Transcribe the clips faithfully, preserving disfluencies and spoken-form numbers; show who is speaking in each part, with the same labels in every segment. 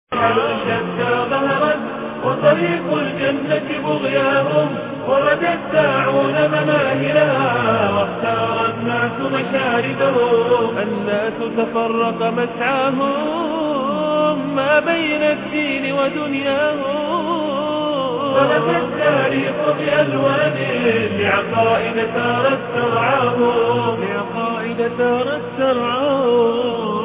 Speaker 1: شتى ظهرت وطريق الجنة بغياهم ورد الساعون مناهلها واختار الناس مشاردهم. الناس تفرق مسعاهم ما بين الدين ودنياهم. ولف التاريخ بألوان لعقائد سارت ترعاهم لعقائد سارت ترعاهم.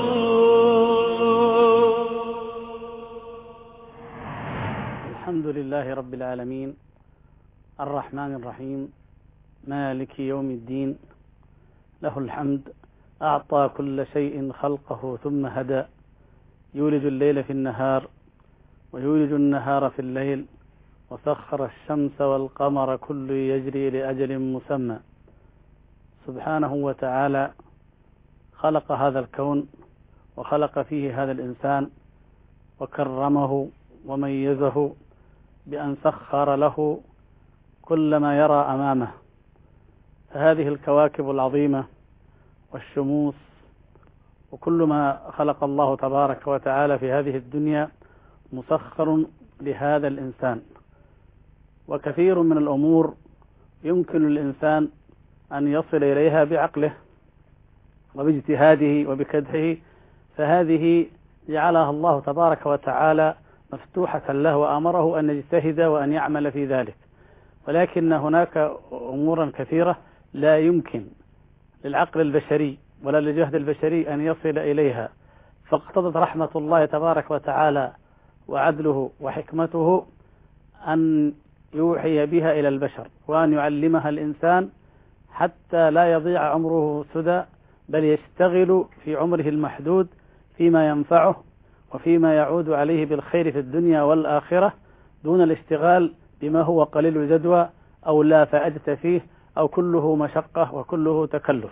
Speaker 2: الحمد لله رب العالمين الرحمن الرحيم مالك يوم الدين له الحمد أعطى كل شيء خلقه ثم هدى يولج الليل في النهار ويولج النهار في الليل وسخر الشمس والقمر كل يجري لأجل مسمى. سبحانه وتعالى خلق هذا الكون وخلق فيه هذا الإنسان وكرمه وميزه بأن سخر له كل ما يرى أمامه. فهذه الكواكب العظيمة والشموس وكل ما خلق الله تبارك وتعالى في هذه الدنيا مسخر لهذا الإنسان. وكثير من الأمور يمكن للإنسان أن يصل إليها بعقله وباجتهاده وبكدحه، فهذه جعلها الله تبارك وتعالى مفتوحة له وأمره أن يجتهد وأن يعمل في ذلك. ولكن هناك أمورا كثيرة لا يمكن للعقل البشري ولا للجهد البشري أن يصل إليها، فاقتضت رحمة الله تبارك وتعالى وعدله وحكمته أن يوحي بها إلى البشر وأن يعلمها الإنسان حتى لا يضيع عمره سدى، بل يشتغل في عمره المحدود فيما ينفعه وفيما يعود عليه بالخير في الدنيا والآخرة، دون الاشتغال بما هو قليل الجدوى أو لا فائدة فيه أو كله مشقة وكله تكلف.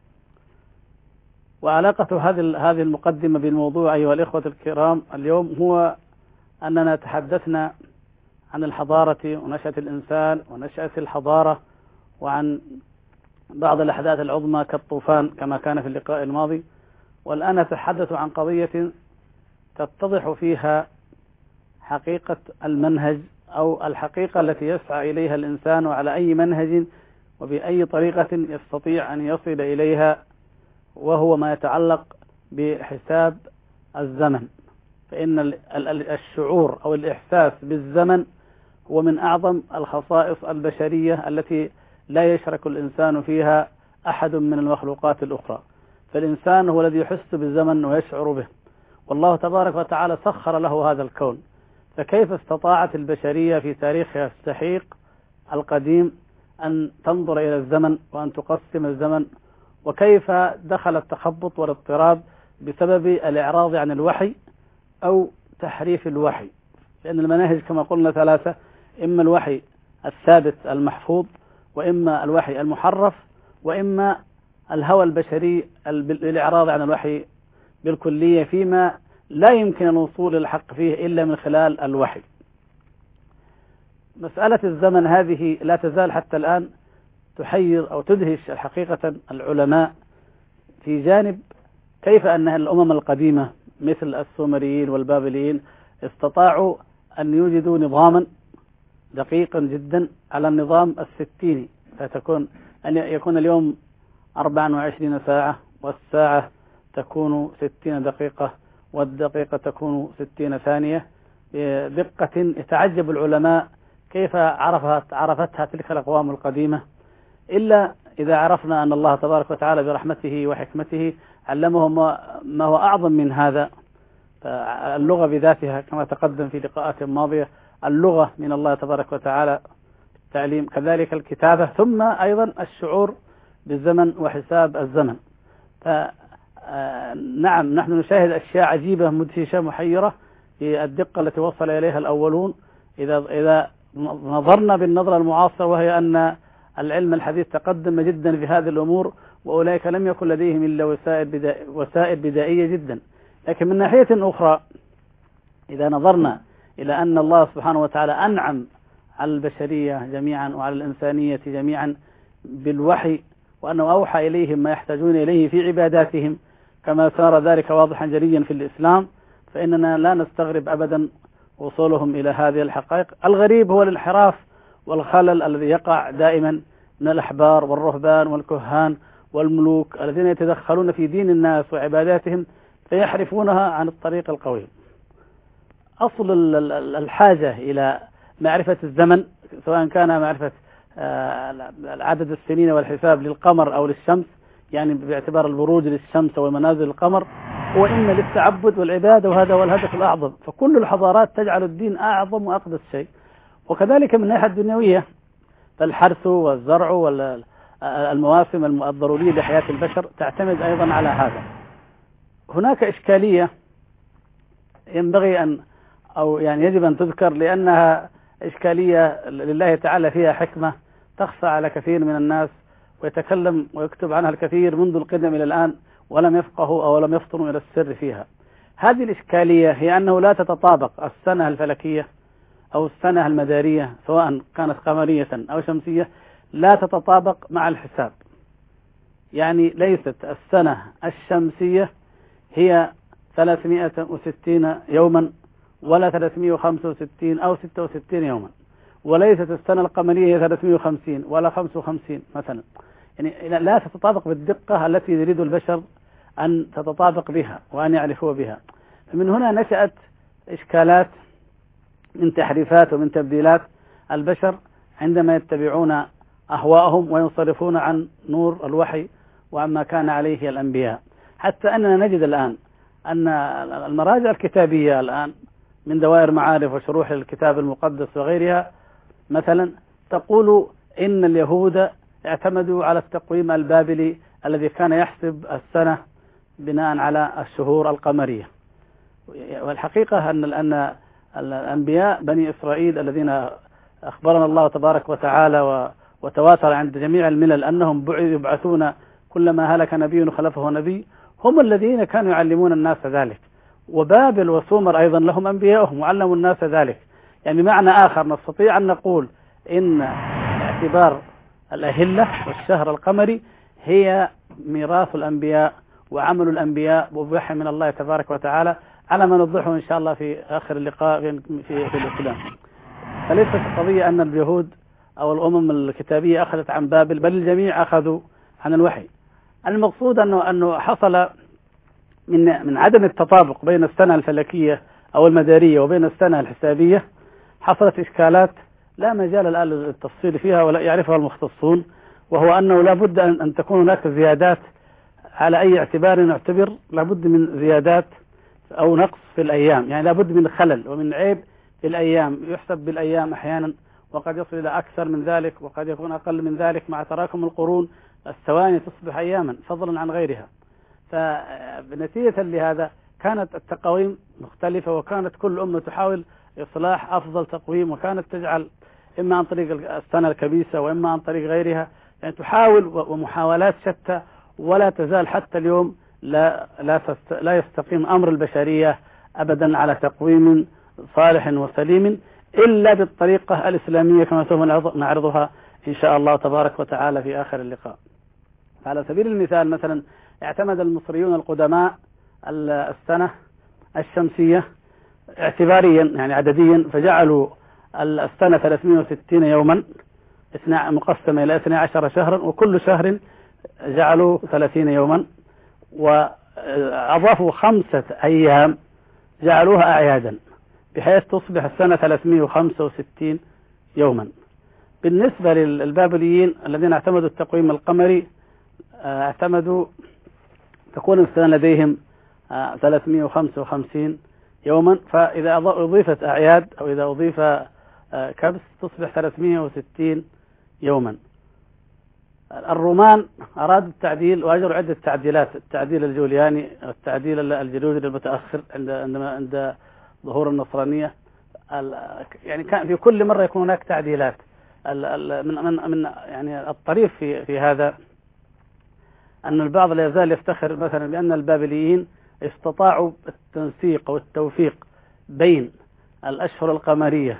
Speaker 2: وعلاقة هذه هذه المقدمة بالموضوع أيها الإخوة الكرام اليوم هو أننا تحدثنا عن الحضارة ونشأة الإنسان ونشأة الحضارة وعن بعض الأحداث العظمى كالطوفان كما كان في اللقاء الماضي، والآن نتحدث عن قضية تتضح فيها حقيقة المنهج أو الحقيقة التي يسعى إليها الإنسان وعلى أي منهج وبأي طريقة يستطيع أن يصل إليها، وهو ما يتعلق بحساب الزمن. فإن الشعور أو الإحساس بالزمن هو من أعظم الخصائص البشرية التي لا يشرك الإنسان فيها أحد من المخلوقات الأخرى. فالإنسان هو الذي يحس بالزمن ويشعر به، والله تبارك وتعالى سخر له هذا الكون. فكيف استطاعت البشرية في تاريخها السحيق القديم أن تنظر إلى الزمن وأن تقسم الزمن، وكيف دخل التخبط والاضطراب بسبب الإعراض عن الوحي أو تحريف الوحي؟ لأن المناهج كما قلنا ثلاثة: إما الوحي الثابت المحفوظ، وإما الوحي المحرف، وإما الهوى البشري بالإعراض عن الوحي بالكلية فيما لا يمكن الوصول إلى الحق فيه إلا من خلال الوحي. مسألة الزمن هذه لا تزال حتى الآن تحير أو تدهش الحقيقة العلماء، في جانب كيف أن الأمم القديمة مثل السومريين والبابليين استطاعوا أن يوجدوا نظاما دقيقا جدا على النظام الستيني، فتكون أن يكون اليوم أربع وعشرين ساعة والساعة تكون ستين دقيقة والدقيقة تكون ستين ثانية بدقة يتعجب العلماء كيف عرفت عرفتها تلك الأقوام القديمة، إلا إذا عرفنا أن الله تبارك وتعالى برحمته وحكمته علمهم ما هو أعظم من هذا. اللغة بذاتها كما تقدم في لقاءات ماضية، اللغة من الله تبارك وتعالى التعليم، كذلك الكتابة، ثم أيضا الشعور بالزمن وحساب الزمن. فنعم نحن نشاهد أشياء عجيبة مدهشة محيرة في الدقة التي وصل إليها الأولون إذا إذا نظرنا بالنظرة المعاصرة، وهي أن العلم الحديث تقدم جدا في هذه الأمور، وأولئك لم يكن لديهم إلا وسائل بدائية, وسائل بدائية جدا. لكن من ناحية أخرى إذا نظرنا إلى أن الله سبحانه وتعالى أنعم على البشرية جميعا وعلى الإنسانية جميعا بالوحي، وأنه أوحى إليهم ما يحتاجون إليه في عباداتهم، كما صار ذلك واضحا جليا في الإسلام، فإننا لا نستغرب أبدا وصولهم إلى هذه الحقائق. الغريب هو الانحراف والخلل الذي يقع دائما من الأحبار والرهبان والكهان والملوك الذين يتدخلون في دين الناس وعباداتهم فيحرفونها عن الطريق القويم. أصل الحاجة إلى معرفة الزمن، سواء كان معرفة عدد السنين والحساب للقمر أو للشمس، يعني باعتبار البروج للشمس ومنازل القمر، هو إما للتعبد والعبادة، وهذا هو الهدف الأعظم. فكل الحضارات تجعل الدين أعظم وأقدس شيء. وكذلك من الناحية الدنيوية فالحرث والزرع والمواسم الضرورية لحياة البشر تعتمد أيضا على هذا. هناك إشكالية ينبغي أن أو يعني يجب أن تذكر، لأنها إشكالية لله تعالى فيها حكمة تخفى على كثير من الناس، ويتكلم ويكتب عنها الكثير منذ القدم إلى الآن ولم يفقهوا أو لم يفطنوا إلى السر فيها. هذه الإشكالية هي أنه لا تتطابق السنة الفلكية أو السنة المدارية، سواء كانت قمرية أو شمسية، لا تتطابق مع الحساب. يعني ليست السنة الشمسية هي ثلاثمائة وستين يوما ولا ثلاثمائة وخمسة وستين أو ستة وستين يوما، وليست السنة القمرية هي ثلاثمائة وخمسين ولا خمسة وخمسين مثلا. يعني لا تتطابق بالدقة التي يريد البشر أن تتطابق بها وأن يعرفوا بها. من هنا نشأت إشكالات من تحريفات ومن تبديلات البشر عندما يتبعون أهواءهم وينصرفون عن نور الوحي وعما كان عليه الأنبياء، حتى أننا نجد الآن أن المراجع الكتابية الآن من دوائر معارف وشروح الكتاب المقدس وغيرها مثلا تقول إن اليهود اعتمدوا على التقويم البابلي الذي كان يحسب السنة بناء على الشهور القمرية. والحقيقة أن أن الأنبياء بني إسرائيل الذين أخبرنا الله تبارك وتعالى وتواتر عند جميع الملل أنهم يبعثون كلما هلك نبي خلفه نبي، هم الذين كانوا يعلمون الناس ذلك. وبابل وسومر أيضا لهم أنبياءهم وعلموا الناس ذلك. يعني بمعنى آخر نستطيع أن نقول إن اعتبار الأهلة والشهر القمري هي ميراث الأنبياء وعمل الأنبياء بوحي من الله تبارك وتعالى، على ما نوضحه إن شاء الله في آخر اللقاء في, في الإسلام. فليست القضية أن اليهود أو الأمم الكتابية أخذت عن بابل، بل الجميع أخذوا عن الوحي. المقصود أنه أنه حصل من من عدم التطابق بين السنة الفلكية أو المدارية وبين السنة الحسابية، حصلت إشكالات لا مجال الآن للتفصيل فيها ولا يعرفها المختصون، وهو أنه لا بد أن تكون هناك زيادات على أي اعتبار نعتبر، لا بد من زيادات أو نقص في الأيام. يعني لا بد من خلل ومن عيب في الأيام، يحسب بالأيام أحيانا وقد يصل إلى أكثر من ذلك وقد يكون أقل من ذلك. مع تراكم القرون الثواني تصبح أياما فضلا عن غيرها. فبنتيجة لهذا كانت التقويم مختلفة، وكانت كل أمة تحاول إصلاح أفضل تقويم، وكانت تجعل إما عن طريق السنة الكبيسة وإما عن طريق غيرها، يعني تحاول ومحاولات شتى، ولا تزال حتى اليوم لا لا لا يستقيم أمر البشرية أبدا على تقويم صالح وسليم إلا بالطريقة الإسلامية كما سوف نعرضها إن شاء الله تبارك وتعالى في آخر اللقاء. على سبيل المثال مثلا اعتمد المصريون القدماء السنة الشمسية اعتباريا يعني عدديا، فجعلوا السنة ثلاثمائة وستين يوما مقسمة إلى اثني عشر شهرا، وكل شهر جعلوا ثلاثين يوما، وأضافوا خمسة أيام جعلوها أعيادا بحيث تصبح السنة ثلاثمائة وخمسة وستين يوما. بالنسبة للبابليين الذين اعتمدوا التقويم القمري اعتمدوا تكون السنة لديهم ثلاثمائة وخمسة وخمسين يوما، فإذا أضيفت أعياد أو إذا أضيف كبس تصبح ثلاثمائة وستين يوما. الرومان أرادوا التعديل وأجروا عدة تعديلات، التعديل الجولياني والتعديل الجلوجي المتأخر عند عندما عند ظهور النصرانية. يعني كان في كل مرة يكون هناك تعديلات. من من من يعني الطريف في في هذا أن البعض لا يزال يفتخر مثلا بأن البابليين استطاعوا التنسيق والتوفيق بين الأشهر القمرية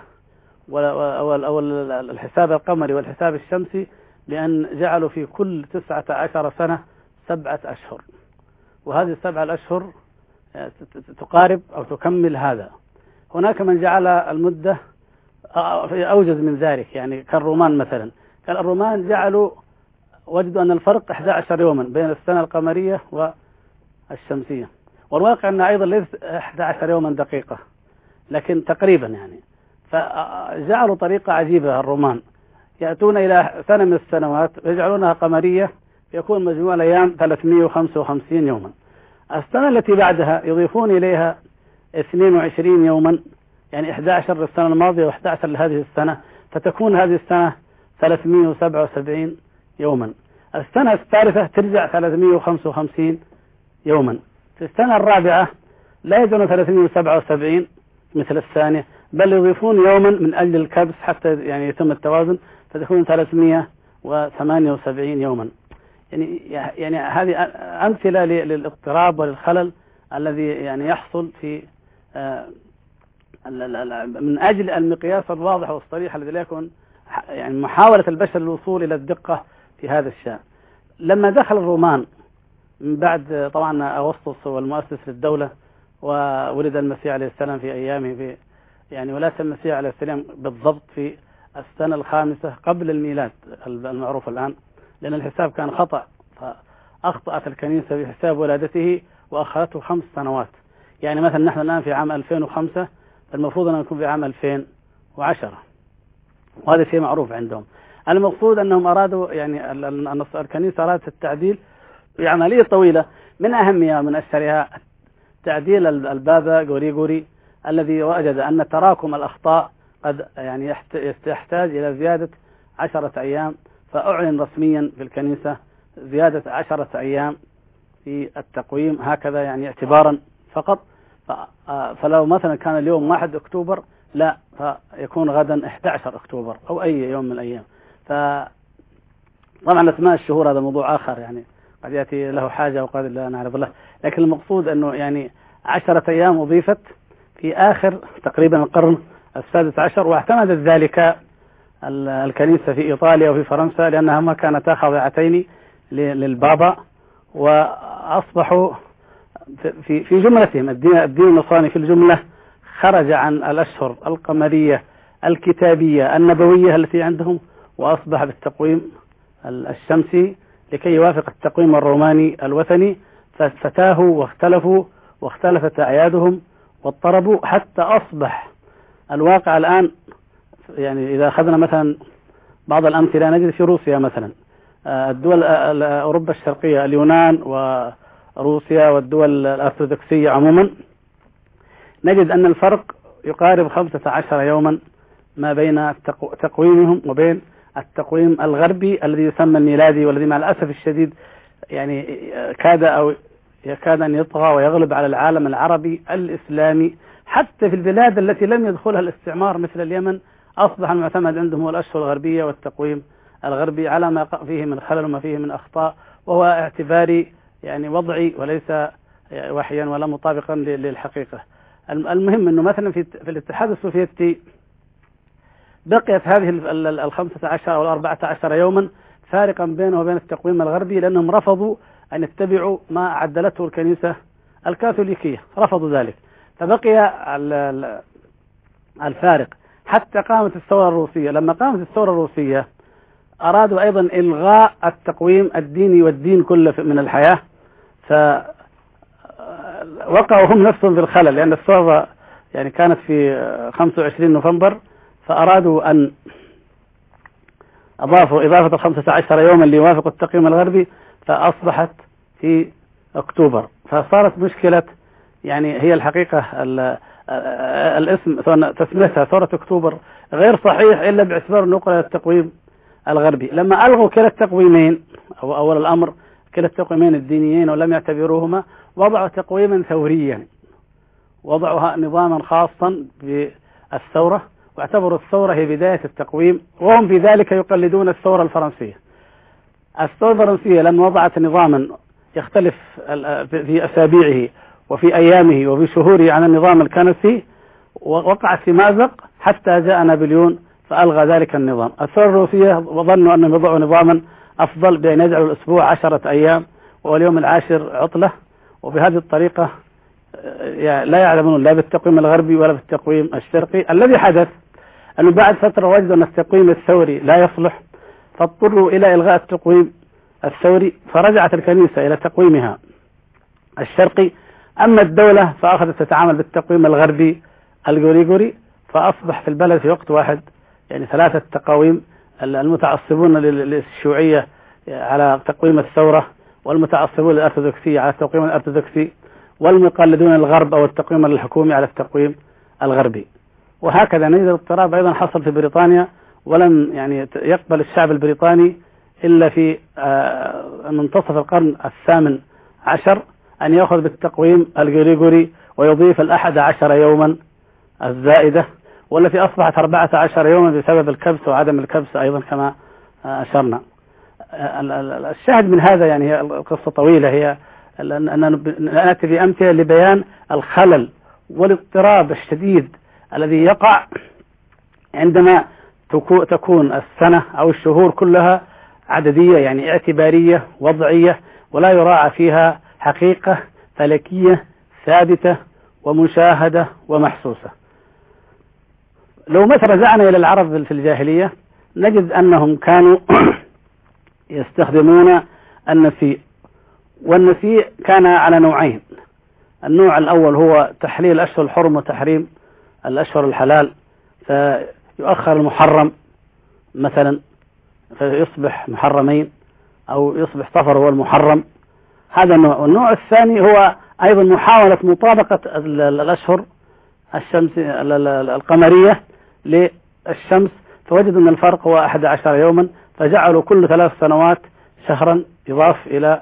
Speaker 2: أو الحساب القمري والحساب الشمسي، لأن جعلوا في كل تسعة عشر سنة سبعة أشهر، وهذه السبعة الأشهر تقارب أو تكمل هذا. هناك من جعل المدة أوجز من ذلك، يعني كالرومان مثلا، كان الرومان جعلوا وجدوا أن الفرق إحدى عشر يوما بين السنة القمرية والشمسية، والواقع أنها أيضا ليست إحدى عشر يوما دقيقة، لكن تقريبا يعني. فجعلوا طريقة عجيبة الرومان، يأتون إلى سنة من السنوات ويجعلونها قمرية، يكون مجموع الأيام ثلاثمائة وخمسة وخمسين يوما. السنة التي بعدها يضيفون إليها اثنين وعشرين يوما، يعني إحدى عشر للسنة الماضية وإحدى عشر لهذه السنة، فتكون هذه السنة ثلاثمائة وسبعة وسبعين يوما. السنة الثالثة ترجع ثلاثمائة وخمسة وخمسين يوما. في السنة الرابعة لا يجعلون ثلاثمائة وسبعة وسبعين مثل الثانية، بل يضيفون يوما من أجل الكبس حتى يعني يتم التوازن، فتكون ثلاثمائة وثمانية وسبعين يوما. يعني يعني هذه أمثلة للاضطراب وللخلل الذي يعني يحصل في من أجل المقياس الواضح والصريح الذي لا يكون يعني محاولة البشر للوصول إلى الدقة في هذا الشأن. لما دخل الرومان من بعد طبعا أغسطس هو المؤسس للدولة، وولد المسيح عليه السلام في أيامه في يعني ولاة المسيح عليه السلام بالضبط في السنة الخامسة قبل الميلاد المعروف الآن، لأن الحساب كان خطأ، فأخطأت الكنيسة بحساب ولادته وأخرته خمس سنوات. يعني مثلا نحن الآن في عام ألفين وخمسة، المفروض أن نكون في عام ألفين وعشرة، وهذا شيء معروف عندهم. المقصود أنهم أرادوا يعني الكنيسة أرادت التعديل بعملية طويلة، من أهمها من أشهرها تعديل البابا غوريغوري الذي وجد أن تراكم الأخطاء قد يعني يحتاج إلى زيادة عشرة أيام، فأعلن رسميا في الكنيسة زيادة عشرة أيام في التقويم هكذا، يعني اعتبارا فقط. فلو مثلا كان اليوم واحد أكتوبر لا، فيكون غدا أحد عشر أكتوبر أو أي يوم من الأيام. فطبعا أسماء الشهور هذا موضوع آخر، يعني قد يأتي له حاجة وقد لا نعرف له، لكن المقصود أنه يعني عشرة أيام أضيفت في آخر تقريبا القرن السادس عشر، واعتمدت ذلك الكنيسة في إيطاليا وفي فرنسا لأنها ما كانتا خاضعتين للبابا، وأصبحوا في في جملتهم الدين الدين النصراني في الجملة خرج عن الأشهر القمرية الكتابية النبوية التي عندهم، وأصبح بالتقويم الشمسي لكي يوافق التقويم الروماني الوثني. فتاهوا واختلفوا واختلفت أعيادهم واضطربوا حتى أصبح الواقع الآن، يعني إذا أخذنا مثلا بعض الأمثلة نجد في روسيا مثلا الدول أوروبا الشرقية اليونان وروسيا والدول الأرثوذكسية عموما، نجد أن الفرق يقارب خمسة عشر يوما ما بين تقويمهم وبين التقويم الغربي الذي يسمى الميلادي، والذي مع الأسف الشديد يعني كاد أو يكاد أن يطغى ويغلب على العالم العربي الإسلامي. حتى في البلاد التي لم يدخلها الاستعمار مثل اليمن أصبح المعتمد عندهم هو الأشهر الغربية والتقويم الغربي على ما فيه من خلل وما فيه من أخطاء، وهو اعتباري يعني وضعي وليس وحيا ولا مطابقا للحقيقة. المهم أنه مثلا في, في الاتحاد السوفيتي بقيت هذه الخمسة عشر أو الأربعة عشر يوما فارقا بينه وبين التقويم الغربي، لأنهم رفضوا أن يتبعوا ما عدلته الكنيسة الكاثوليكية، رفضوا ذلك، فبقي الفارق حتى قامت الثورة الروسية. لما قامت الثورة الروسية أرادوا أيضا إلغاء التقويم الديني والدين كله من الحياة، فوقعوا هم نفسهم في الخلل، لأن الثورة يعني كانت في خمسة وعشرين نوفمبر، فأرادوا أن أضافوا إضافة الخمسة عشر يوما ليوافقوا التقويم الغربي، فأصبحت في أكتوبر. فصارت مشكلة، يعني هي الحقيقة الاسم تسميتها ثورة أكتوبر غير صحيح إلا باعتبار نقل التقويم الغربي. لما ألغوا كلا التقويمين أو أول الأمر كلا التقويمين الدينيين ولم يعتبروهما، وضعوا تقويما ثوريا، وضعوا نظاما خاصا بالثورة، واعتبروا الثورة هي بداية التقويم، وهم في ذلك يقلدون الثورة الفرنسية. الثورة الفرنسية لما وضعت نظاما يختلف في أسابيعه وفي أيامه وفي شهوره عن النظام الكنسي، ووقعت في مأزق حتى جاء نابليون فألغى ذلك النظام. الثورة الروسية وظنوا أنهم يضعوا نظاما أفضل بأن يجعلوا الأسبوع عشرة أيام واليوم العاشر عطلة، وبهذه الطريقة لا يعلمون لا بالتقويم الغربي ولا بالتقويم الشرقي. الذي حدث أنه بعد فترة وجدوا أن التقويم الثوري لا يصلح، فاضطروا إلى إلغاء التقويم الثوري، فرجعت الكنيسة إلى تقويمها الشرقي. أما الدولة فأخذت تتعامل بالتقويم الغربي الغريغوري، فأصبح في البلد في وقت واحد يعني ثلاثة تقاويم: المتعصبون للشيوعية على تقويم الثورة، والمتعصبون للأرثوذكسية على التقويم الأرثوذكسي، والمقلدون الغرب أو التقويم الحكومي على التقويم الغربي. وهكذا نجد اضطراب أيضا حصل في بريطانيا، ولم يعني يقبل الشعب البريطاني إلا في منتصف القرن الثامن عشر أن يأخذ بالتقويم الغريغوري ويضيف الأحد عشر يوما الزائدة، والتي أصبحت أربعة عشر يوما بسبب الكبس وعدم الكبس أيضا كما أشرنا. الشاهد من هذا يعني هي القصة طويلة، هي أن نأتي بأمثلة لبيان الخلل والاضطراب الشديد الذي يقع عندما تكون السنة أو الشهور كلها عددية يعني اعتبارية وضعية، ولا يراعى فيها حقيقة فلكية ثابتة ومشاهدة ومحسوسة. لو مثلا رجعنا إلى العرب في الجاهلية نجد أنهم كانوا يستخدمون النسيء، والنسيء كان على نوعين: النوع الأول هو تحليل الأشهر الحرم وتحريم الأشهر الحلال، فيؤخر المحرم مثلا فيصبح محرمين، أو يصبح صفر هو المحرم، هذا النوع. والنوع الثاني هو أيضا محاولة مطابقة الأشهر الشمس القمرية للشمس، فوجدوا أن الفرق هو أحد عشر يوما، فجعلوا كل ثلاث سنوات شهرا يضاف إلى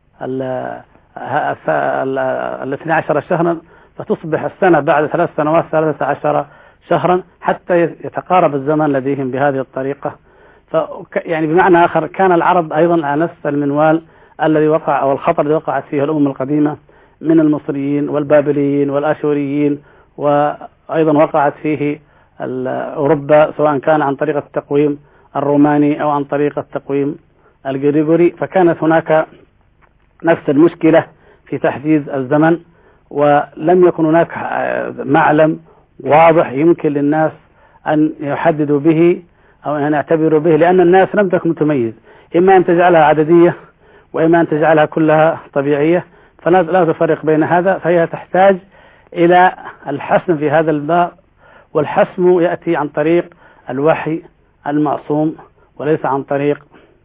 Speaker 2: الاثنى عشر شهرا، فتصبح السنة بعد ثلاث سنوات ثلاثة عشر شهرا حتى يتقارب الزمن لديهم بهذه الطريقة. ف يعني بمعنى آخر كان العرب أيضا على نفس المنوال الذي وقع أو الخطر الذي وقعت فيه الأمم القديمة من المصريين والبابليين والآشوريين، وأيضا وقعت فيه أوروبا سواء كان عن طريق التقويم الروماني أو عن طريق التقويم الغريغوري. فكانت هناك نفس المشكلة في تحديد الزمن، ولم يكن هناك معلم واضح يمكن للناس أن يحددوا به أو أن يعتبروا به، لأن الناس لم تكن تميز، إما أن تجعلها عددية وإما أن تجعلها كلها طبيعية، فلا تفرق بين هذا. فهي تحتاج إلى الحسم في هذا الباب، والحسم يأتي عن طريق الوحي المعصوم وليس عن طريق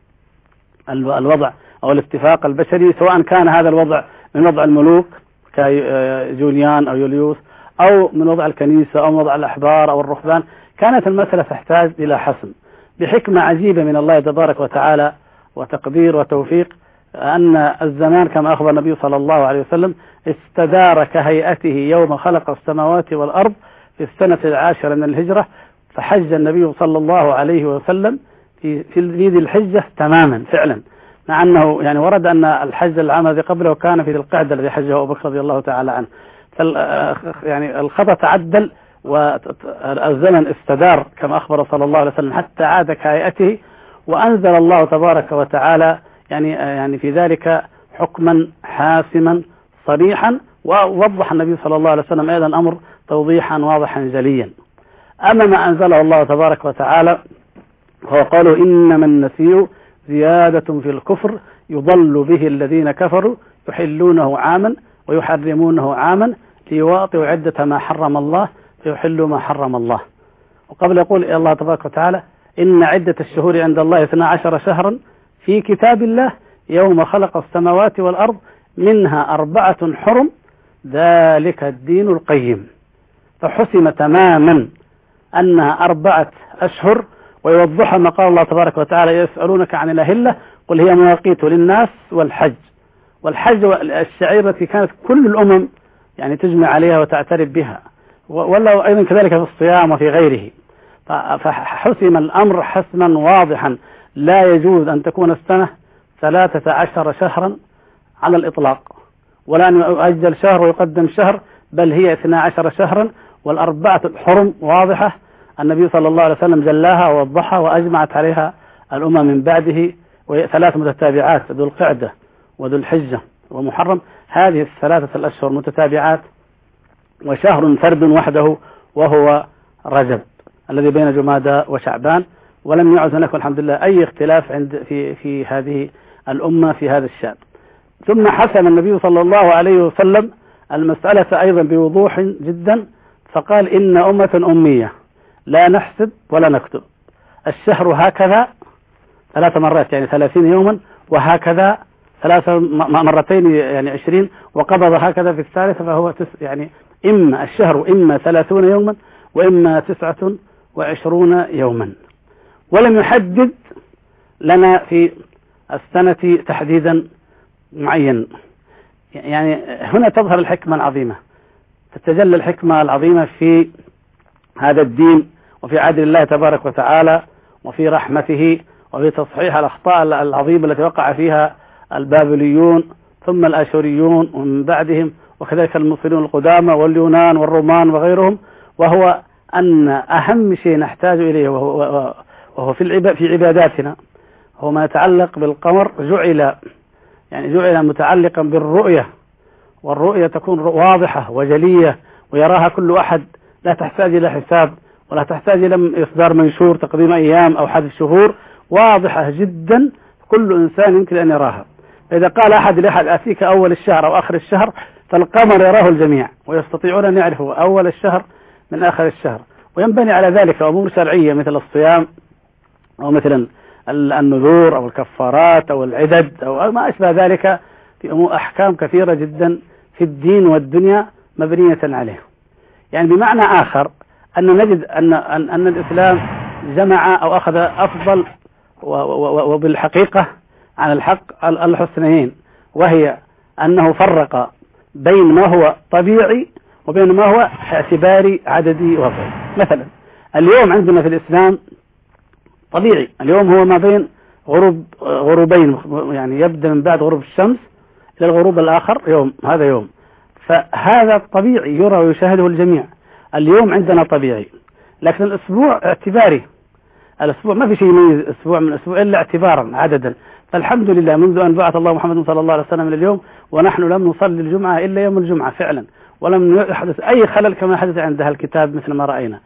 Speaker 2: الوضع أو الاتفاق البشري، سواء كان هذا الوضع من وضع الملوك كجوليان أو يوليوس، أو من وضع الكنيسة أو من وضع الأحبار أو الرهبان. كانت المسألة تحتاج إلى حسم بحكمة عجيبة من الله تبارك وتعالى وتقدير وتوفيق، أن الزمان كما أخبر النبي صلى الله عليه وسلم استدار كهيئته يوم خلق السماوات والأرض في السنة العاشرة من الهجرة، فحج النبي صلى الله عليه وسلم في في ذي الحجة تماما فعلا، مع أنه يعني ورد أن الحج العام الذي قبله كان في ذي القعدة الذي حجه أبو بكر رضي الله تعالى عنه. يعني الخطأ تعدل والزمن استدار كما أخبر صلى الله عليه وسلم حتى عاد كهيئته، وأنزل الله تبارك وتعالى يعني يعني في ذلك حكما حاسما صريحا، ووضح النبي صلى الله عليه وسلم أيضا الأمر توضيحا واضحا جليا. أما ما أنزله الله تبارك وتعالى هو قالوا إنما النسيء زيادة في الكفر يضل به الذين كفروا يحلونه عاما ويحرمونه عاما ليواطئوا عدة ما حرم الله فيحلوا ما حرم الله. وقبل يقول الله تبارك وتعالى إن عدة الشهور عند الله اثنا عشر شهرا في كتاب الله يوم خلق السماوات والأرض منها أربعة حرم ذلك الدين القيم. فحسم تماما أنها أربعة أشهر، ويوضح ما قال الله تبارك وتعالى يسألونك عن الأهلة قل هي مواقيت للناس والحج. والحج الشعيرة التي كانت كل الأمم يعني تجمع عليها وتعترف بها، ولا أيضا كذلك في الصيام وفي غيره. فحسم الأمر حسما واضحا، لا يجوز أن تكون السنة ثلاثة عشر شهرا على الإطلاق، ولا أن يؤجل شهر ويقدم شهر، بل هي اثنا عشر شهرا، والأربعة الحرم واضحة النبي صلى الله عليه وسلم جلاها ووضحها وأجمعت عليها الأمم من بعده، وثلاث متتابعات ذو القعدة وذو الحجة ومحرم. هذه الثلاثة الأشهر متتابعات وشهر فرد وحده وهو رجب الذي بين جمادى وشعبان، ولم يعد هناك والحمد لله أي اختلاف عند في في هذه الأمة في هذا الشأن. ثم حسم النبي صلى الله عليه وسلم المسألة أيضا بوضوح جدا، فقال إن أمة أمية لا نحسب ولا نكتب، الشهر هكذا ثلاث مرات يعني ثلاثين يوما، وهكذا ثلاث مرتين يعني عشرين، وقبض هكذا في الثالثة، فهو تس يعني إما الشهر إما ثلاثون يوما وإما تسعة وعشرون يوما، ولم يحدد لنا في السنة تحديدا معين. يعني هنا تظهر الحكمة العظيمة، تتجلى الحكمة العظيمة في هذا الدين، وفي عدل الله تبارك وتعالى، وفي رحمته، وفي تصحيح الأخطاء العظيمة التي وقع فيها البابليون ثم الآشوريون ومن بعدهم، وكذلك المصريون القدامى واليونان والرومان وغيرهم، وهو أن أهم شيء نحتاج إليه وهو, وهو في في عباداتنا هو ما يتعلق بالقمر، جعل يعني جعل متعلقا بالرؤية، والرؤية تكون واضحة وجلية ويراها كل أحد، لا تحتاج إلى حساب ولا تحتاج إلى إصدار منشور تقديم أيام أو حذف شهور، واضحة جدا كل إنسان يمكن أن يراها. إذا قال أحد لأحد أتيك أول الشهر أو آخر الشهر، فالقمر يراه الجميع ويستطيعون أن يعرفوا أول الشهر من آخر الشهر، وينبني على ذلك أمور شرعية مثل الصيام أو مثل النذور أو الكفارات أو العدد أو ما أشبه ذلك، في أمور أحكام كثيرة جدا في الدين والدنيا مبنية عليه. يعني بمعنى آخر أن نجد أن أن, أن الإسلام جمع أو أخذ أفضل وبالحقيقة عن الحق الحسنيين، وهي أنه فرق بين ما هو طبيعي وبين ما هو اعتباري عددي وضعي. مثلا اليوم عندنا في الإسلام طبيعي، اليوم هو ما بين غروب غروبين، يعني يبدأ من بعد غروب الشمس إلى الغروب الآخر يوم، هذا يوم، فهذا طبيعي يرى ويشاهده الجميع. اليوم عندنا طبيعي، لكن الأسبوع اعتباري، الأسبوع ما في شيء يميز أسبوع من أسبوع إلا اعتبارا عددا. فالحمد لله منذ أن بعث الله محمد صلى الله عليه وسلم إلى اليوم ونحن لم نصلي الجمعة إلا يوم الجمعة فعلا، ولم يحدث أي خلل كما حدث عند أهل الكتاب مثل ما رأينا.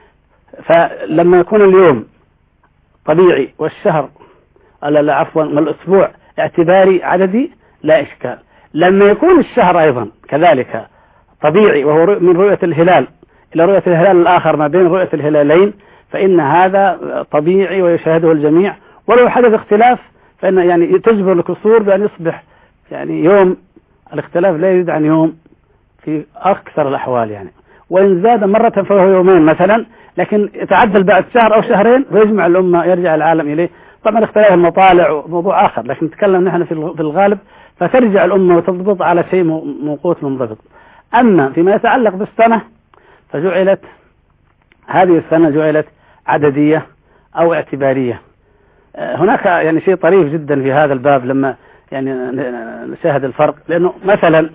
Speaker 2: فلما يكون اليوم طبيعي والشهر لا عفوا والأسبوع اعتباري عددي لا إشكال. لما يكون الشهر أيضا كذلك طبيعي وهو من رؤية الهلال إلى رؤية الهلال الآخر ما بين رؤية الهلالين، فإن هذا طبيعي ويشاهده الجميع، ولو حدث اختلاف فإن يعني تجبر الكسور بأن يصبح يعني يوم، الاختلاف لا يزيد عن يوم في أكثر الأحوال يعني، وإن زاد مرة فهو يومين مثلا، لكن يتعدل بعد شهر أو شهرين ويجمع الأمة يرجع العالم إليه. طبعا اختلاف المطالع موضوع آخر، لكن نتكلم نحن في الغالب، فترجع الأمة وتضبط على شيء موقوت منضبط. أما فيما يتعلق بالسنة فجعلت هذه السنة جعلت عددية أو اعتبارية. هناك يعني شيء طريف جدا في هذا الباب لما يعني نشاهد الفرق، لأنه مثلا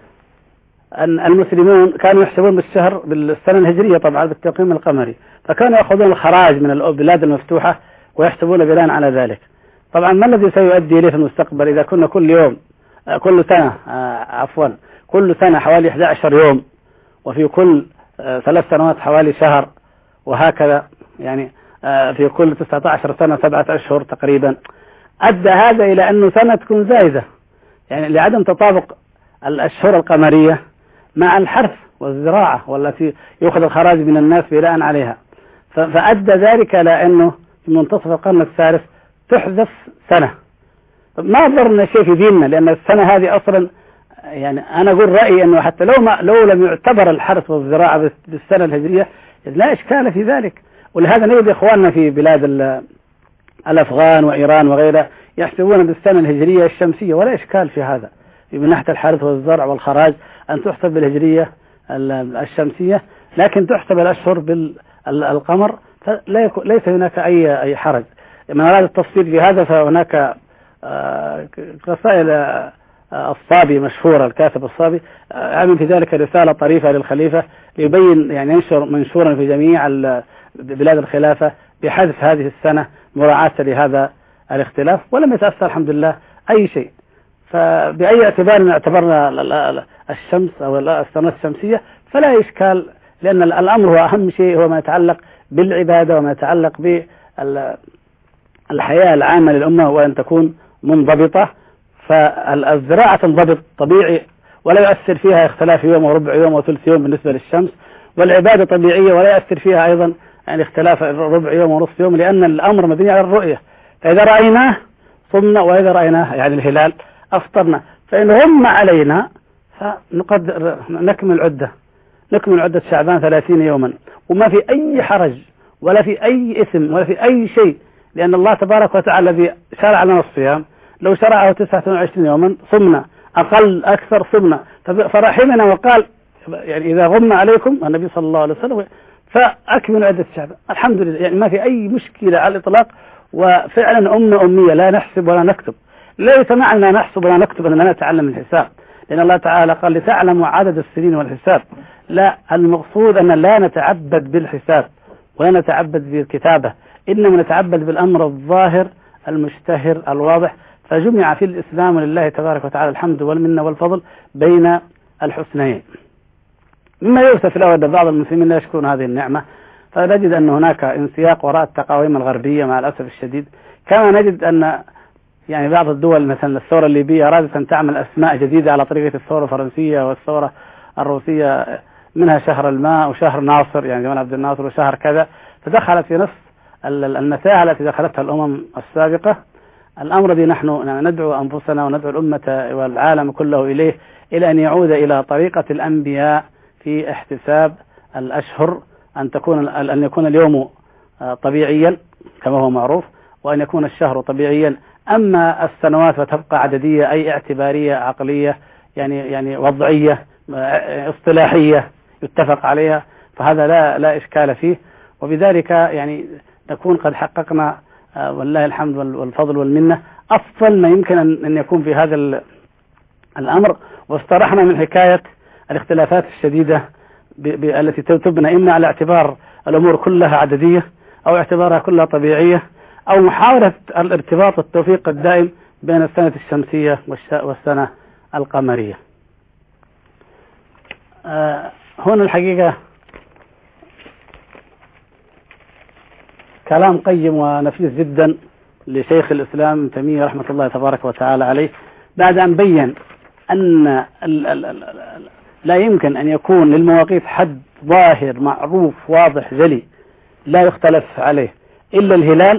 Speaker 2: أن المسلمون كانوا يحسبون بالشهر بالسنة الهجرية طبعا بالتقويم القمري، فكانوا يأخذون الخراج من البلاد المفتوحة ويحسبون بناء على ذلك. طبعا ما الذي سيؤدي إليه في المستقبل إذا كنا كل يوم كل سنة عفوا كل سنة حوالي إحدى عشر يوم، وفي كل ثلاث سنوات حوالي شهر، وهكذا يعني في كل تسعة عشر سنة سبعة أشهر تقريبا، أدى هذا إلى أنه سنة تكون زائدة، يعني لعدم تطابق الأشهر القمرية مع الحرث والزراعة والتي يأخذ الخراج من الناس بناء عليها، فأدى ذلك إلى أنه في منتصف القرن الثالث تحذف سنة. ما ضرنا شيء في ديننا، لأن السنة هذه أصلا يعني أنا أقول رأيي أنه حتى لو ما لو لم يعتبر الحرث والزراعة بالسنة الهجرية لا إشكال في ذلك. ولهذا نجد إخواننا في بلاد الأفغان وإيران وغيرها يحسبون بالسنة الهجرية الشمسية، ولا إشكال في هذا من ناحية الحرث والزرع والخراج أن تحسب بالهجرية الشمسية، لكن تحسب الأشهر بالقمر، ليس هناك أي أي حرج. من أراد التفصيل في هذا فهناك رسائل الصابي مشهورة، الكاتب الصابي عمل في ذلك رسالة طريفة للخليفة ليبين يعني ينشر منشورا في جميع بلاد الخلافة بحذف هذه السنة مراعاة لهذا الاختلاف، ولم يتأثر الحمد لله أي شيء. فبأي اعتبار اعتبرنا الشمس أو السنوات الشمسية فلا إشكال، لأن الأمر هو أهم شيء هو ما يتعلق بالعبادة وما يتعلق بالحياة العامة للأمة، وأن تكون منضبطة. فالزراعة تنضبط طبيعي ولا يؤثر فيها اختلاف يوم وربع يوم وثلث يوم بالنسبة للشمس، والعبادة طبيعية ولا يؤثر فيها أيضا يعني اختلاف ربع يوم ونصف يوم، لأن الأمر مبني على الرؤية. فإذا رأيناه صمنا، وإذا رأيناه يعني الهلال أفطرنا. فإن غم علينا فنقدر نكمل عدة نكمل عدة شعبان ثلاثين يوما، وما في أي حرج ولا في أي إثم ولا في أي شيء، لأن الله تبارك وتعالى الذي شرع لنا الصيام لو شرعه تسعة وعشرين يوما صمنا، أقل أكثر صمنا. فرحمنا وقال يعني إذا غم عليكم النبي صلى الله عليه وسلم فأكمل عدة شعبان. الحمد لله، يعني ما في أي مشكلة على الإطلاق. وفعلا أمة أمية لا نحسب ولا نكتب، ليس معنى نحسب ولا نكتب أننا نتعلم الحساب، لأن الله تعالى قال لتعلموا عدد السنين والحساب. لا، المقصود أن لا نتعبد بالحساب ولا نتعبد بالكتابة، إنما نتعبد بالأمر الظاهر المشتهر الواضح. فجمع في الإسلام ولله تبارك وتعالى الحمد والمنة والفضل بين الحسنين. مما يؤسف له أن بعض المسلمين لا يشكرون هذه النعمة، فنجد أن هناك انسياق وراء التقاويم الغربية مع الأسف الشديد. كما نجد أن يعني بعض الدول مثلا الثورة الليبية أرادت أن تعمل أسماء جديدة على طريقة الثورة الفرنسية والثورة الروسية، منها شهر الماء وشهر ناصر يعني جمال عبد الناصر وشهر كذا، فدخلت في نفس المتاهة التي دخلتها الأمم السابقة. الأمر الذي نحن ندعو أنفسنا وندعو الأمة والعالم كله إليه إلى أن يعود إلى طريقة الأنبياء في احتساب الأشهر، أن تكون أن يكون اليوم طبيعيا كما هو معروف، وأن يكون الشهر طبيعيا. أما السنوات فتبقى عددية أي اعتبارية عقلية يعني يعني وضعية اصطلاحية يتفق عليها، فهذا لا لا إشكال فيه. وبذلك يعني نكون قد حققنا والله الحمد والفضل والمنة أفضل ما يمكن أن يكون في هذا الأمر، واسترحنا من حكاية الاختلافات الشديدة التي تبنى إما على اعتبار الأمور كلها عددية أو اعتبارها كلها طبيعية، أو محاولة الارتباط التوفيق الدائم بين السنة الشمسية والسنة القمرية. آه هنا الحقيقة كلام قيم ونفيس جدا لشيخ الإسلام ابن تيمية رحمة الله تبارك وتعالى عليه، بعد أن بين أن ال ال ال لا يمكن أن يكون للمواقيت حد ظاهر معروف واضح جلي لا يختلف عليه إلا الهلال.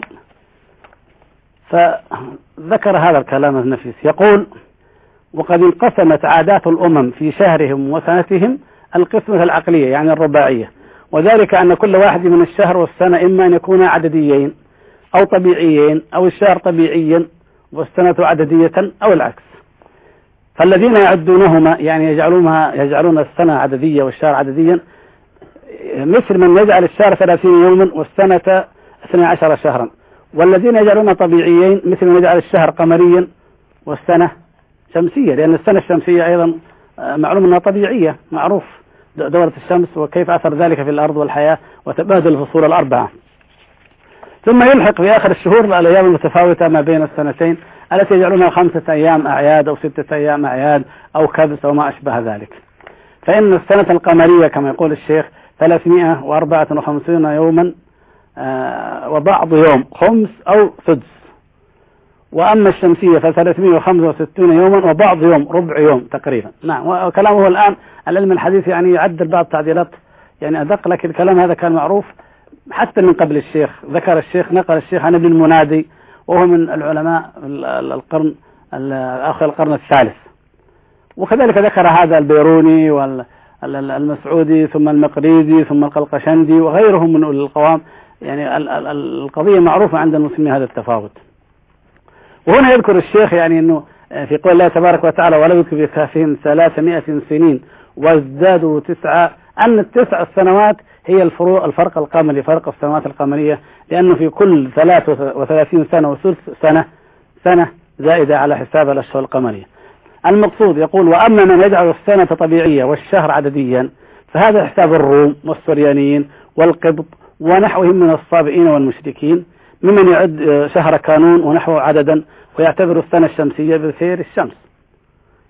Speaker 2: فذكر هذا الكلام النفيس، يقول: وقد انقسمت عادات الأمم في شهرهم وسنتهم القسمة العقلية يعني الرباعية، وذلك أن كل واحد من الشهر والسنة إما أن يكون عدديين أو طبيعيين، أو الشهر طبيعيا والسنة عددية أو العكس. فالذين يعدونهما يعني يجعلونها يجعلون السنة عددية والشهر عدديا، مثل من يجعل الشهر ثلاثين يوما والسنة اثني عشر شهرا. والذين يجعلون طبيعيين مثل من يجعل الشهر قمريا والسنة شمسية، لأن السنة الشمسية أيضا معلوم أنها طبيعية، معروف دورة الشمس وكيف أثر ذلك في الأرض والحياة وتبادل الفصول الأربعة. ثم يلحق في آخر الشهور الأيام المتفاوتة ما بين السنتين التي يجعلونها خمسة أيام أعياد أو ستة أيام أعياد أو كبس أو ما أشبه ذلك. فإن السنة القمرية كما يقول الشيخ ثلاثمائة وأربعة وخمسين يوما آه وبعض يوم خمس أو سدس، وأما الشمسية فثلاثمائة وخمسة وستين يوما وبعض يوم ربع يوم تقريبا. نعم، وكلامه الآن العلم الحديث يعني يعدل بعض التعديلات يعني أدق، لكن الكلام هذا كان معروف حتى من قبل الشيخ. ذكر الشيخ نقل الشيخ عن ابن المنادي وهو من العلماء القرن آخر القرن الثالث، وكذلك ذكر هذا البيروني والمسعودي ثم المقريزي ثم القلقشندي وغيرهم من القوام. يعني القضية معروفة عند المسلمين هذا التفاوت. وهنا يذكر الشيخ يعني أنه في قول الله تبارك وتعالى: ولو يكفي بكافهم ثلاثمائة سنين وازدادوا تسعة، أن التسع السنوات هي الفروق الفرق القمري، فرق السنوات القمرية، لأنه في كل ثلاث وثلاثين سنة وثلث سنة سنة زائدة على حساب الأشهر القمرية. المقصود يقول: وأما من يجعل السنة طبيعية والشهر عدديا فهذا حساب الروم والسريانيين والقبط ونحوهم من الصابئين والمشركين، ممن يعد شهر كانون ونحوه عددا ويعتبر السنة الشمسية بسير الشمس.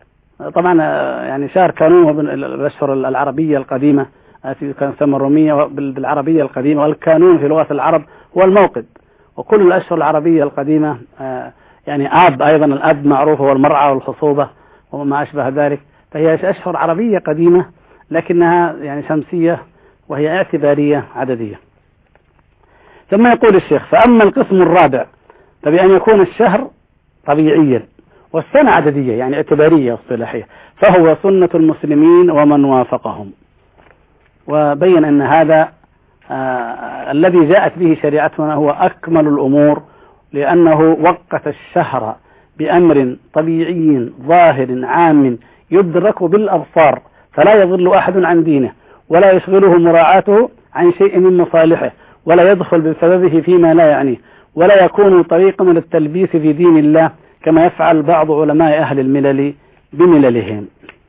Speaker 2: طبعا يعني شهر كانون هو الأشهر العربية القديمة التي كانت تسمى الرومية بالعربية القديمة، والكانون في لغة العرب هو الموقد. وكل الأشهر العربية القديمة يعني آب، أيضا الأب معروف هو المرعى والخصوبة وما أشبه ذلك، فهي أشهر عربية قديمة لكنها يعني شمسية وهي اعتبارية عددية. ثم يقول الشيخ: فأما القسم الرابع فبأن يكون الشهر طبيعيا والسنة عددية يعني اعتبارية اصطلاحية، فهو سنة المسلمين ومن وافقهم. وبين أن هذا آه الذي جاءت به شريعتنا هو أكمل الأمور، لأنه وقت الشهر بأمر طبيعي ظاهر عام يدرك بالأبصار، فلا يضل أحد عن دينه ولا يشغله مراعاته عن شيء من مصالحه، ولا يدخل بسببه فيما لا يعنيه، ولا يكون طريقا من التلبيس في دين الله كما يفعل بعض علماء أهل الملل بمللهم،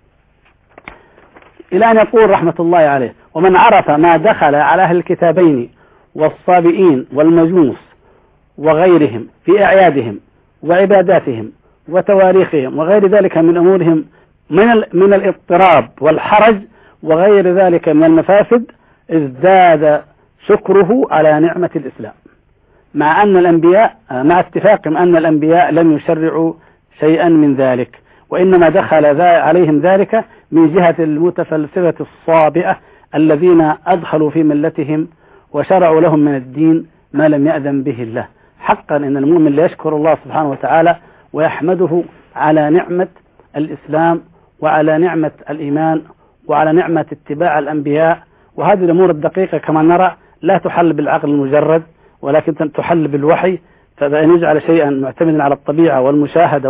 Speaker 2: إلى أن يقول رحمة الله عليه: ومن عرف ما دخل على أهل الكتابين والصابئين والمجوس وغيرهم في أعيادهم وعباداتهم وتواريخهم وغير ذلك من أمورهم من من الاضطراب والحرج وغير ذلك من المفاسد، ازداد شكره على نعمة الإسلام، مع أن الأنبياء مع اتفاقهم أن الأنبياء لم يشرعوا شيئا من ذلك، وإنما دخل عليهم ذلك من جهة المتفلسفة الصابئة الذين أدخلوا في ملتهم وشرعوا لهم من الدين ما لم يأذن به الله. حقا إن المؤمن ليشكر الله سبحانه وتعالى ويحمده على نعمة الإسلام وعلى نعمة الإيمان وعلى نعمة اتباع الأنبياء، وهذه الأمور الدقيقة كما نرى لا تحل بالعقل المجرد ولكن تحل بالوحي، فإن يجعل شيئا معتمدا على الطبيعة والمشاهدة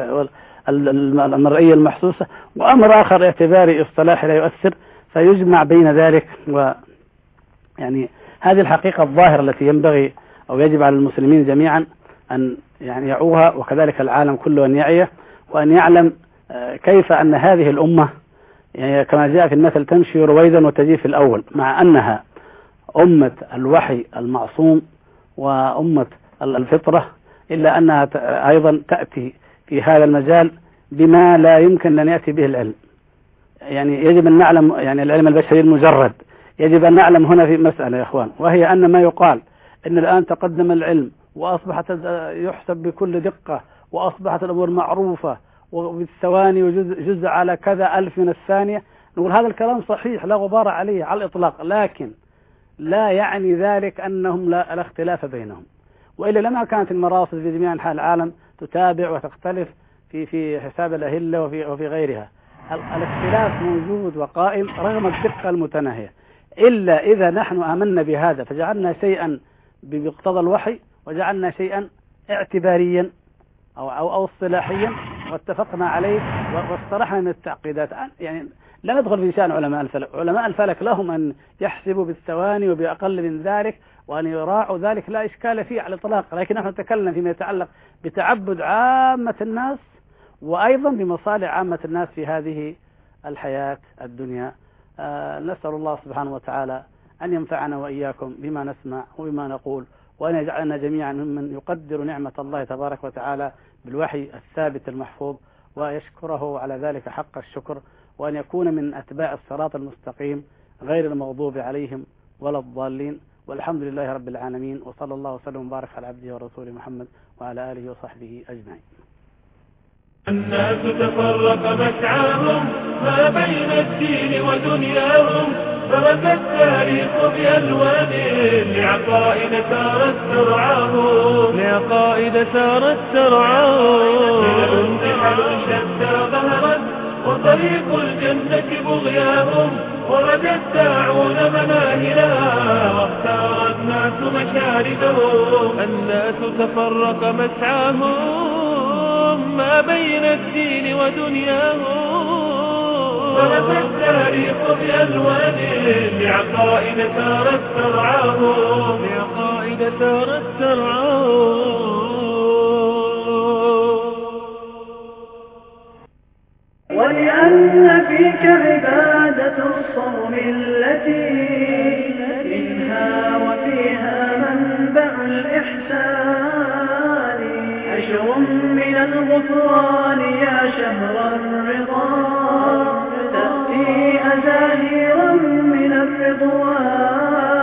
Speaker 2: والمرئية المحسوسة، وأمر آخر اعتباري اصطلاحي لا يؤثر، فيجمع بين ذلك. ويعني هذه الحقيقة الظاهرة التي ينبغي أو يجب على المسلمين جميعا أن يعني يعوها، وكذلك العالم كله أن يعيه وأن يعلم كيف أن هذه الأمة يعني كما جاء في المثل تمشي رويدا وتجي في الأول، مع أنها أمة الوحي المعصوم وأمة الفطرة، إلا أنها أيضا تأتي في هذا المجال بما لا يمكن أن يأتي به العلم. يعني يجب أن نعلم يعني العلم البشري المجرد، يجب أن نعلم هنا في مسألة يا إخوان، وهي أن ما يقال إن الآن تقدم العلم وأصبحت يحسب بكل دقة وأصبحت الأمور معروفة وبالثواني وجزء جزء على كذا ألف من الثانية، نقول هذا الكلام صحيح لا غبار عليه على الإطلاق، لكن لا يعني ذلك أنهم لا, لا اختلاف بينهم، وإلا لما كانت المراصد في جميع أنحاء العالم تتابع وتختلف في في حساب الأهلة وفي وفي غيرها. الاختلاف موجود وقائم رغم الدقة المتناهية، إلا إذا نحن آمنا بهذا فجعلنا شيئا بمقتضى الوحي وجعلنا شيئا اعتباريا أو أو أو اصطلاحيا واتفقنا عليه واسترحنا من التعقيدات. يعني لا ندخل في شأن علماء الفلك، علماء الفلك لهم أن يحسبوا بالثواني وبأقل من ذلك وأن يراعوا ذلك لا إشكال فيه على الإطلاق، لكن نحن نتكلم فيما يتعلق بتعبد عامة الناس وأيضا بمصالح عامة الناس في هذه الحياة الدنيا. آه نسأل الله سبحانه وتعالى أن ينفعنا وإياكم بما نسمع وبما نقول، وأن يجعلنا جميعا ممن يقدر نعمة الله تبارك وتعالى بالوحي الثابت المحفوظ ويشكره على ذلك حق الشكر، وأن يكون من أتباع الصراط المستقيم غير المغضوب عليهم ولا الضالين. والحمد لله رب العالمين، وصلى الله وسلم وبارك على عبده ورسوله محمد وعلى آله وصحبه أجمعين.
Speaker 1: الناس تفرق مسعاهم ما بين الدين ودنياهم، فرق التاريخ بألوان لعقائد سارت ترعاهم، لعقائد سارت ترعاهم. شتى ظهرت وطريق الجنة بغياهم، ورد الداعون مناهلها واختار الناس مشاردهم. الناس تفرق مسعاهم ما بين الدين ودنياهم، فرق التاريخ بألوان لعقائد سارت ترعاهم، لعقائد سارت ترعاهم.
Speaker 3: ولأن فيك عبادة الصوم التي منها وفيها منبع الإحسان، عشر من الغفران يا شهر الرضا تأتي أزاهيرا من الرضوان.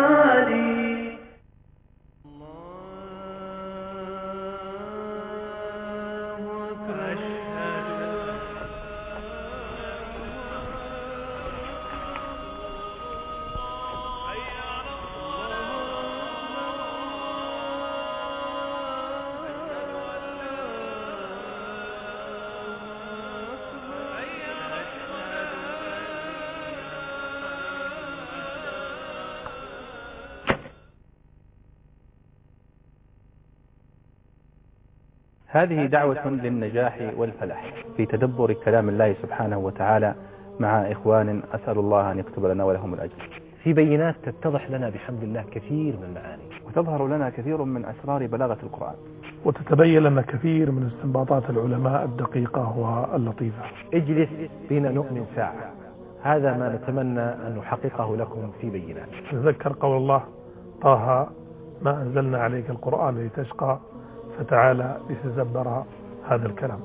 Speaker 4: هذه دعوة للنجاح والفلاح في تدبر كلام الله سبحانه وتعالى مع إخوان أسأل الله أن يكتب لنا ولهم الأجر.
Speaker 5: في بينات تتضح لنا بحمد الله كثير من المعاني،
Speaker 4: وتظهر لنا كثير من أسرار بلاغة القرآن،
Speaker 6: وتتبين لنا كثير من استنباطات العلماء الدقيقة واللطيفة.
Speaker 5: اجلس بنا نؤمن ساعة، هذا ما نتمنى أن نحققه لكم في بينات.
Speaker 6: تذكر قول الله: طه ما أنزلنا عليك القرآن لتشقى، فتعالى لتدبر هذا الكلام.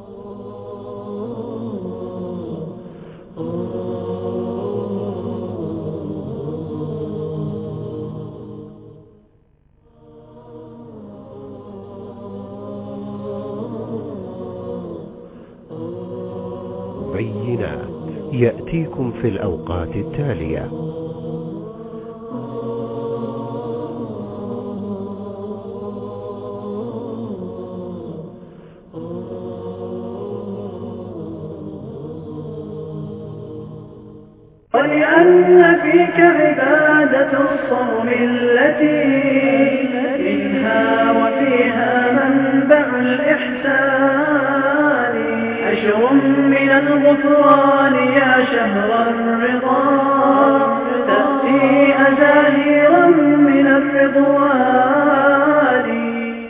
Speaker 7: بينات يأتيكم في الأوقات التالية:
Speaker 3: ولأن فيك عبادة الصوم التي منها وفيها منبع الإحسان، عشر من الغفران يا شهر الرضا تأتي أزاهيرا من الرضوان.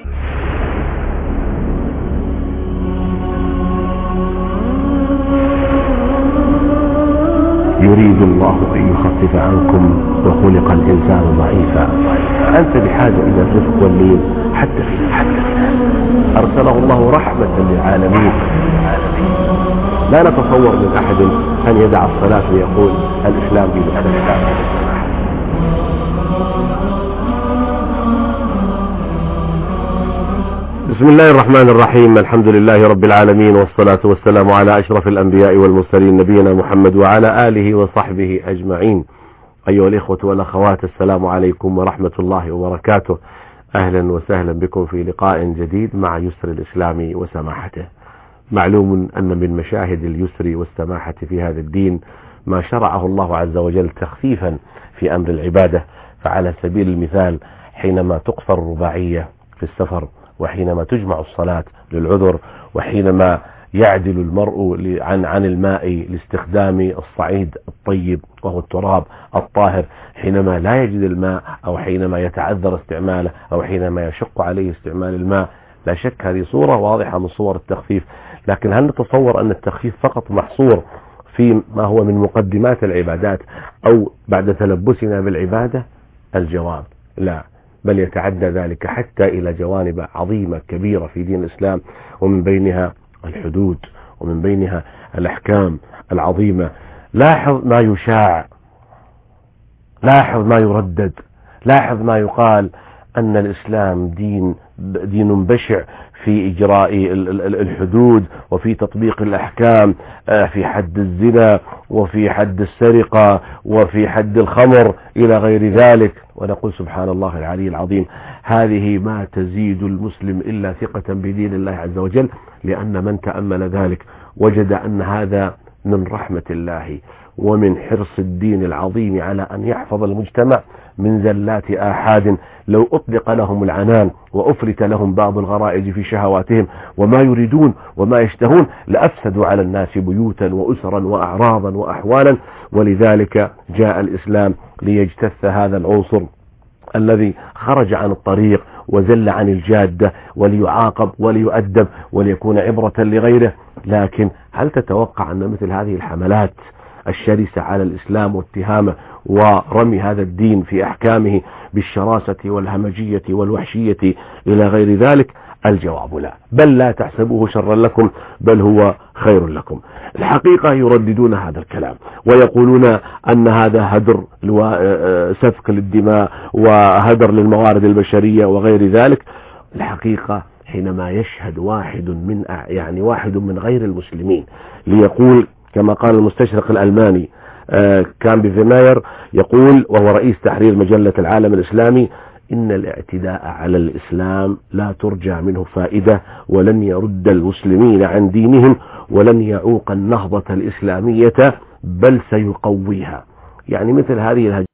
Speaker 7: يريد الله أن يخفف عنكم وخلق الإنسان ضعيفا، أنت بحاجة إلى الرفق واللين حتى في حتى أرسله الله رحمة للعالمين. لا نتصور من أحد أن يدع الصلاة ويقول الإسلام دين السلام. بسم الله الرحمن الرحيم، الحمد لله رب العالمين، والصلاة والسلام على أشرف الأنبياء والمرسلين نبينا محمد وعلى آله وصحبه أجمعين. أيها الإخوة والأخوات، السلام عليكم ورحمة الله وبركاته. أهلا وسهلا بكم في لقاء جديد مع يسر الإسلام وسماحته. معلوم أن من مشاهد اليسر والسماحة في هذا الدين ما شرعه الله عز وجل تخفيفا في أمر العبادة، فعلى سبيل المثال حينما تقصر الرباعية في السفر، وحينما تجمع الصلاة للعذر، وحينما يعدل المرء عن عن الماء لاستخدام الصعيد الطيب وهو التراب الطاهر، حينما لا يجد الماء أو حينما يتعذر استعماله أو حينما يشق عليه استعمال الماء. لا شك هذه صورة واضحة من صور التخفيف، لكن هل نتصور أن التخفيف فقط محصور في ما هو من مقدمات العبادات أو بعد تلبسنا بالعبادة؟ الجواب لا، بل يتعدى ذلك حتى إلى جوانب عظيمة كبيرة في دين الإسلام، ومن بينها الحدود، ومن بينها الأحكام العظيمة. لاحظ ما يشاع، لاحظ ما يردد، لاحظ ما يقال أن الإسلام دين دين بشع في إجراء الحدود وفي تطبيق الأحكام، في حد الزنا وفي حد السرقة وفي حد الخمر إلى غير ذلك. ونقول سبحان الله العلي العظيم، هذه ما تزيد المسلم إلا ثقة بدين الله عز وجل، لأن من تأمل ذلك وجد أن هذا من رحمة الله ومن حرص الدين العظيم على أن يحفظ المجتمع من زلات آحاد. لو أطلق لهم العنان وأفرت لهم بعض الغرائز في شهواتهم وما يريدون وما يشتهون لأفسدوا على الناس بيوتا وأسرا وأعراضا وأحوالا. ولذلك جاء الإسلام ليجتث هذا العنصر الذي خرج عن الطريق وزل عن الجادة، وليعاقب وليؤدب وليكون عبرة لغيره. لكن هل تتوقع أن مثل هذه الحملات الشرسة على الإسلام واتهامه ورمي هذا الدين في أحكامه بالشراسة والهمجية والوحشية إلى غير ذلك؟ الجواب لا، بل لا تحسبوه شرا لكم، بل هو خير لكم. الحقيقة يرددون هذا الكلام ويقولون أن هذا هدر وسفك للدماء وهدر للموارد البشرية وغير ذلك. الحقيقة حينما يشهد واحد من يعني واحد من غير المسلمين ليقول كما قال المستشرق الألماني كان بفيماير يقول وهو رئيس تحرير مجلة العالم الإسلامي إن الاعتداء على الإسلام لا ترجى منه فائدة ولن يرد المسلمين عن دينهم ولن يعوق النهضة الإسلامية بل سيقويها. يعني مثل هذه